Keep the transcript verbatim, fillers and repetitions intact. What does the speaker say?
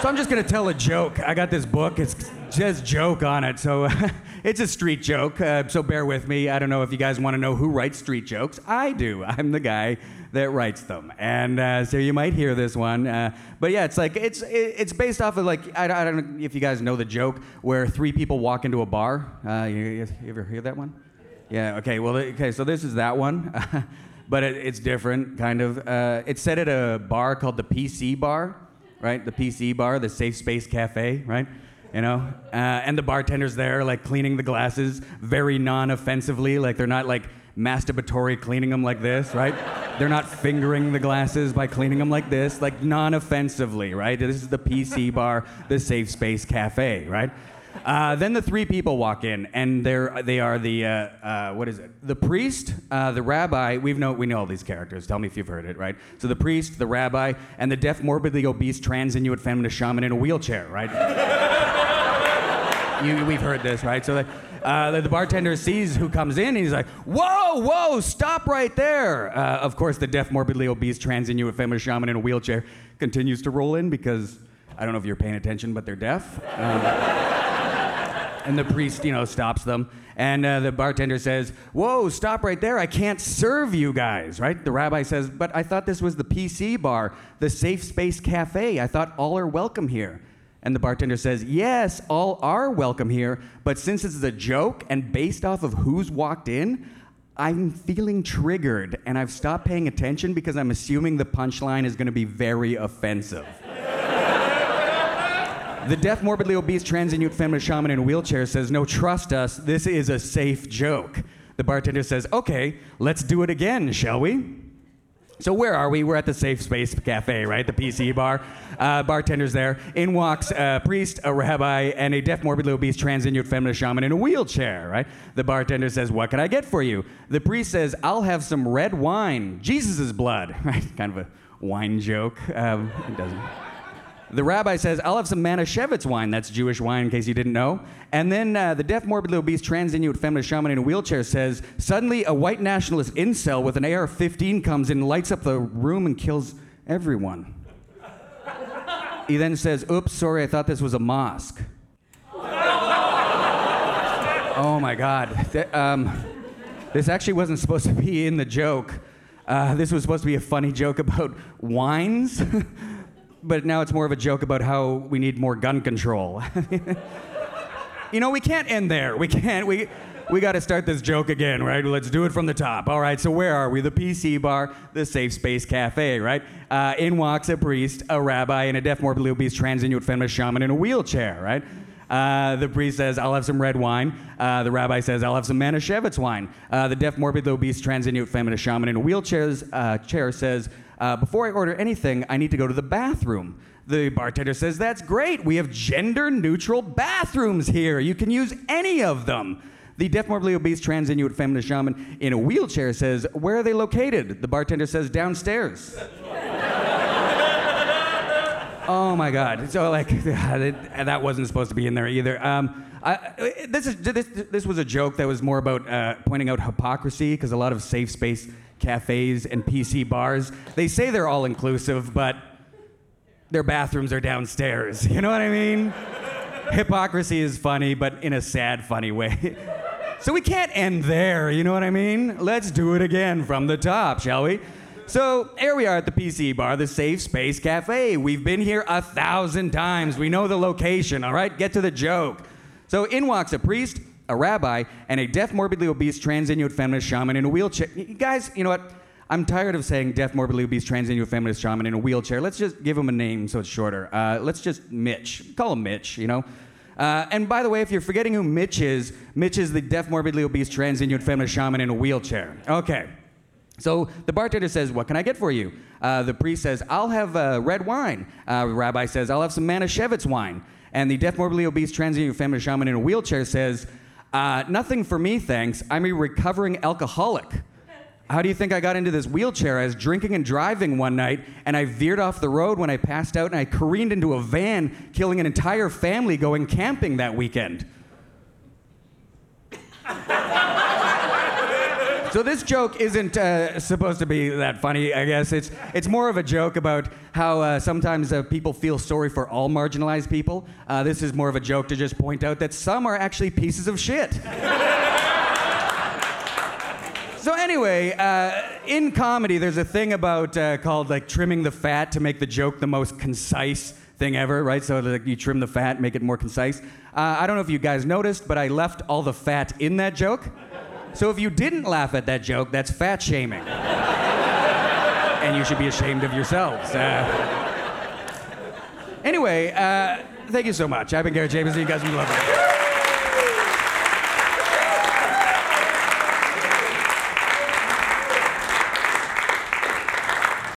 So I'm just gonna tell a joke. I got this book, it's just joke on it, so it's a street joke, uh, so bear with me. I don't know if you guys wanna know who writes street jokes. I do, I'm the guy that writes them. And uh, so you might hear this one, uh, but yeah, it's like, it's it's based off of like, I, I don't know if you guys know the joke where three people walk into a bar. Uh, you, you ever hear that one? Yeah, okay, well, okay, so this is that one, but it, it's different, kind of. Uh, it's set at a bar called the P C Bar. Right, the P C bar, the Safe Space Cafe, right? You know, uh, and the bartender's there, like cleaning the glasses very non-offensively, like they're not like masturbatory cleaning them like this, right? They're not fingering the glasses by cleaning them like this, like non-offensively, right? This is the P C bar, the Safe Space Cafe, right? Uh, then the three people walk in, and they're they are the uh, uh, what is it? The priest, uh, the rabbi. We know we know all these characters. Tell me if you've heard it, right? So the priest, the rabbi, and the deaf, morbidly obese, trans Inuit feminist shaman in a wheelchair, right? you, we've heard this, right? So the, uh, the, the bartender sees who comes in, and he's like, "Whoa, whoa, stop right there!" Uh, of course, the deaf, morbidly obese, trans Inuit feminist shaman in a wheelchair continues to roll in because I don't know if you're paying attention, but they're deaf. Um, And the priest, you know, stops them. And uh, the bartender says, "Whoa, stop right there. I can't serve you guys," right? The rabbi says, "But I thought this was the P C bar, the Safe Space Cafe. I thought all are welcome here." And the bartender says, "Yes, all are welcome here. But since it's a joke and based off of who's walked in, I'm feeling triggered. And I've stopped paying attention because I'm assuming the punchline is going to be very offensive." The deaf, morbidly obese, trans Inuit feminist shaman in a wheelchair says, "No, trust us, this is a safe joke." The bartender says, "Okay, let's do it again, shall we?" So where are we? We're at the Safe Space Cafe, right? The P C bar. Uh, bartender's there. In walks a priest, a rabbi, and a deaf, morbidly obese, trans Inuit feminist shaman in a wheelchair, right? The bartender says, "What can I get for you?" The priest says, "I'll have some red wine, Jesus' blood," right? Kind of a wine joke. Um, it doesn't. The rabbi says, "I'll have some Manischewitz wine," that's Jewish wine in case you didn't know. And then uh, the deaf, morbidly obese, trans Inuit feminist shaman in a wheelchair says, "Suddenly a white nationalist incel with an A R fifteen comes in, lights up the room and kills everyone." He then says, "Oops, sorry, I thought this was a mosque." Oh my God. Th- um, this actually wasn't supposed to be in the joke. Uh, this was supposed to be a funny joke about wines. But now it's more of a joke about how we need more gun control. You know, we can't end there. We can't. We we got to start this joke again, right? Let's do it from the top. All right, so where are we? The P C bar, the Safe Space Cafe, right? Uh, in walks a priest, a rabbi, and a deaf, morbidly obese, trans Inuit feminist shaman in a wheelchair, right? Uh, the priest says, "I'll have some red wine." Uh, the rabbi says, "I'll have some Manischewitz wine." Uh, the deaf, morbidly obese, trans Inuit feminist shaman in a wheelchair uh, chair says, Uh, "Before I order anything, I need to go to the bathroom." The bartender says, "That's great. We have gender-neutral bathrooms here. You can use any of them." The deaf, morbidly obese, trans Inuit feminist shaman in a wheelchair says, "Where are they located?" The bartender says, "Downstairs." Oh my God! So like, that wasn't supposed to be in there either. Um, I, this is this this was a joke that was more about uh, pointing out hypocrisy, because a lot of safe space cafes and P C bars, they say they're all inclusive, but their bathrooms are downstairs. You know what I mean? Hypocrisy is funny, but in a sad, funny way. So we can't end there. You know what I mean? Let's do it again from the top, shall we? So here we are at the P C bar, the Safe Space Cafe. We've been here a thousand times. We know the location, all right? Get to the joke. So in walks a priest, a rabbi, and a deaf, morbidly obese, trans Inuit feminist shaman in a wheelchair. You guys, you know what? I'm tired of saying deaf, morbidly obese, trans Inuit feminist shaman in a wheelchair. Let's just give him a name so it's shorter. Uh, let's just Mitch. Call him Mitch, you know? Uh, and by the way, if you're forgetting who Mitch is, Mitch is the deaf, morbidly obese, trans Inuit feminist shaman in a wheelchair. Okay. So the bartender says, "What can I get for you?" Uh, the priest says, "I'll have uh, red wine." Uh, the rabbi says, "I'll have some Manischewitz wine." And the deaf, morbidly obese, trans Inuit feminist shaman in a wheelchair says, uh, "Nothing for me, thanks. I'm a recovering alcoholic. How do you think I got into this wheelchair? I was drinking and driving one night, and I veered off the road when I passed out, and I careened into a van, killing an entire family going camping that weekend." So this joke isn't uh, supposed to be that funny, I guess. It's it's more of a joke about how uh, sometimes uh, people feel sorry for all marginalized people. Uh, this is more of a joke to just point out that some are actually pieces of shit. So anyway, uh, in comedy, there's a thing about uh, called like trimming the fat to make the joke the most concise thing ever, right? So like, you trim the fat, make it more concise. Uh, I don't know if you guys noticed, but I left all the fat in that joke. So if you didn't laugh at that joke, that's fat shaming. And you should be ashamed of yourselves. Uh, anyway, uh, thank you so much. I've been Garrett Jameson. You guys have been lovely.